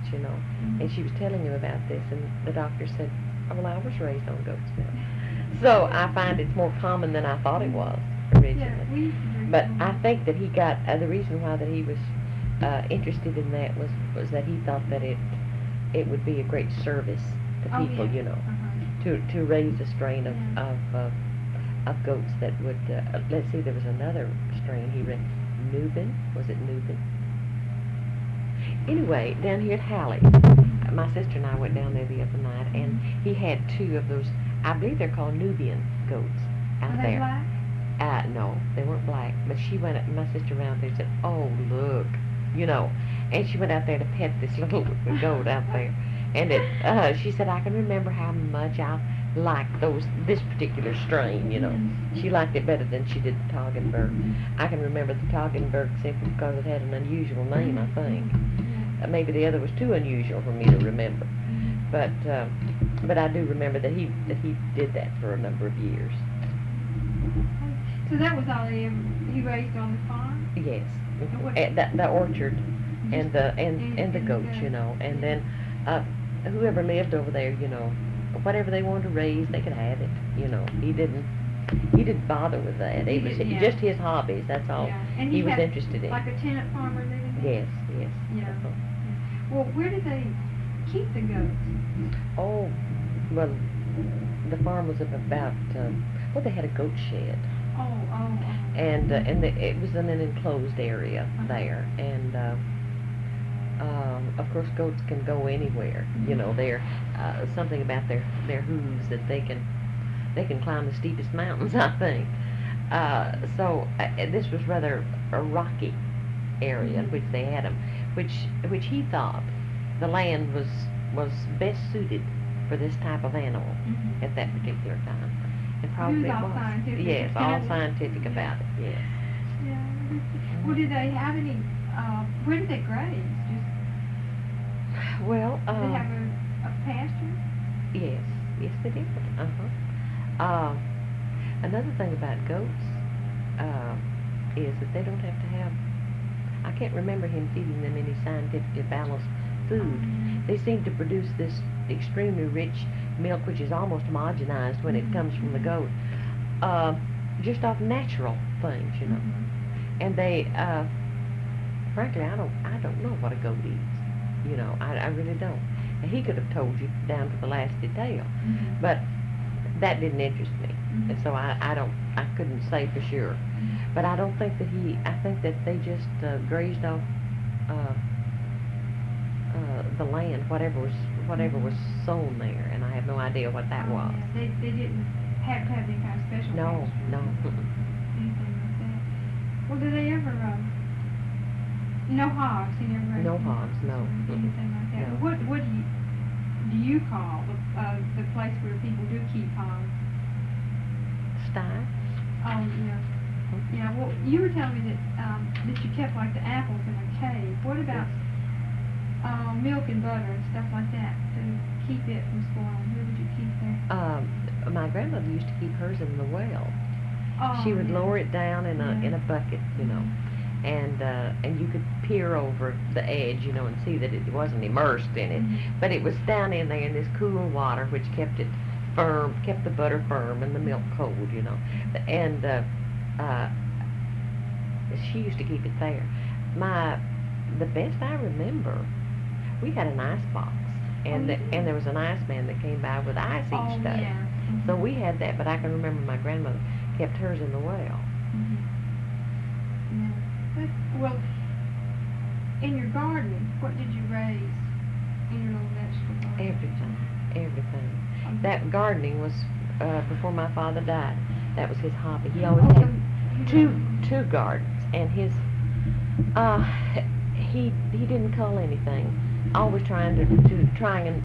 you know. And she was telling him about this, and the doctor said, "Oh, well, I was raised on goat's milk." So I find it's more common than I thought it was originally. Yeah, we used to drink But milk. I think that he got the reason why that he was interested in that was that he thought that it would be a great service to Oh, people, yeah. you know, Uh-huh. to raise a strain Yeah. of goats that would. Let's see, there was another strain he read, Nubian. Was it Nubian? Anyway, down here at Halley, my sister and I went down there the other night, and he had two of those. I believe they're called Nubian goats out Are they there. black? No, they weren't black. But she went, my sister around there and said, "Oh, look," you know. And she went out there to pet this little goat out there. And she said, "I can remember how much I liked this particular strain, you know. She liked it better than she did the Toggenburg. I can remember the Toggenburg simply because it had an unusual name, I think. Maybe the other was too unusual for me to remember. But I do remember that he did that for a number of years. So that was all he raised on the farm? Yes, what- the orchard and the goats, you know, and then whoever lived over there, you know, whatever they wanted to raise, they could have it. You know, he didn't bother with that. It was just his hobbies. That's all Yeah. And he was had, interested in. like a tenant farmer living there? Yes. Yeah. Uh-huh. Well, where did they keep the goats? Oh, well, the farm was about. Well, they had a goat shed. Oh. And it was in an enclosed area there, and of course goats can go anywhere. You know, they're something about their hooves that they can climb the steepest mountains, I think. So this was rather a rocky area in which they had them, which he thought the land was best suited for this type of animal at that particular time. And probably He was it all was. scientific. Yes, all scientific about it. Yes. Yeah. Well, did they have any? Where did they graze? Well, Did they have a pasture? yes, they did. Another thing about goats is that they don't have to have. I can't remember him feeding them any scientifically balanced food. They seem to produce this extremely rich milk, which is almost homogenized when it comes from the goat, just off natural things, you know. And they, frankly, I don't know what a goat eats. You know, I really don't. And he could have told you down to the last detail, but that didn't interest me, and so I couldn't say for sure. But I don't think that I think that they just grazed off the land, whatever was sown there, and I have no idea what that was. Yeah. They didn't have to have any kind of special No. pasture. Anything like that. Well, did they ever, no hogs? He never raised No any hogs, no. Anything like that. No. What do you call the place where people do keep hogs? Sty? Oh, yeah. Yeah, well, you were telling me that you kept like the apples in a cave. What about milk and butter and stuff like that to keep it from spoiling? Where would you keep that? My grandmother used to keep hers in the well. Oh, She would yeah. lower it down in a bucket, you know, and you could peer over the edge, you know, and see that it wasn't immersed in it, but it was down in there in this cool water, which kept it firm, kept the butter firm and the milk cold, you know, and she used to keep it there. The best I remember, we had an ice box, and there was an iceman that came by with ice each day. Yeah. So we had that, but I can remember my grandmother kept hers in the well. Yeah. Well, in your garden, what did you raise in your little vegetable garden? Everything. Okay. That gardening was before my father died. That was his hobby. He always had two gardens, and his he didn't cull anything. Always trying